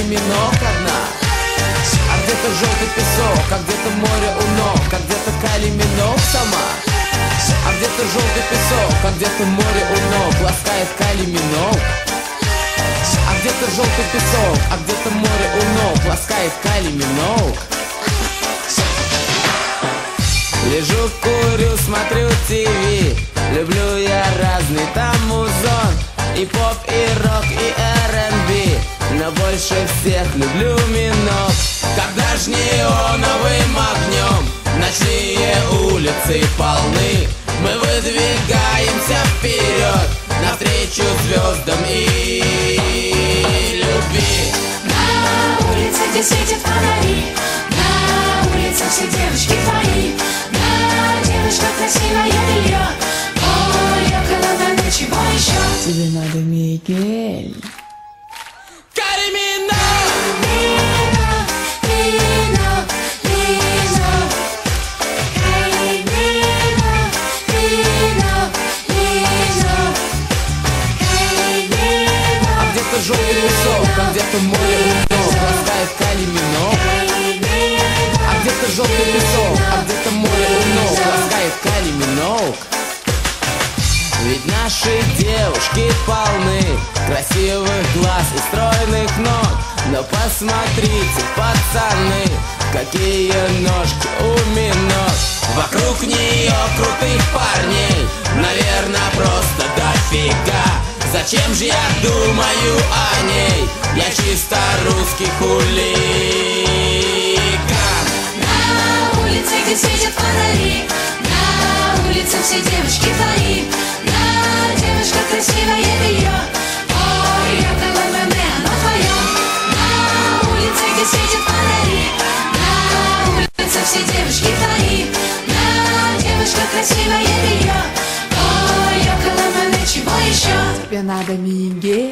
калиминок одна. А где-то желтый песок, а где-то море у ног, а где-то калиминок сама. А где-то желтый песок, а где-то море у ног, ласкает калиминок. А где-то желтый песок, а где-то море у ног, ласкает калиминок. Лежу, курю, смотрю ТВ. Люблю я разный там музон, и поп, и рок, и R&B. Но больше всех люблю минок. Когда ж неоновым огнем ночные улицы полны, мы выдвигаемся вперед, навстречу звездам и любви. На улице, где светят фонари, на улице все девушки твои. На девушка красивая белье, ой, около на чего еще? Тебе надо, Мигель. Желтый песок, а где-то море у ног, ласкает калиминок. А где-то желтый песок, а где-то море у ног, ласкает калиминок. Ведь наши девушки полны красивых глаз и стройных ног. Но посмотрите, пацаны, какие ножки у минок. Вокруг нее крутых парней, наверное, просто дофига. Зачем же я думаю о ней? Я чисто русский хулиган. На улице, где светят фонари, на улице все девушки твои. На девушка красивая белье, ой, около меня оно твое. На улице, где светят фонари, на улице все девушки твои. На девушка красивая белье, ой, около меня чего еще? Тебе надо, Мигель.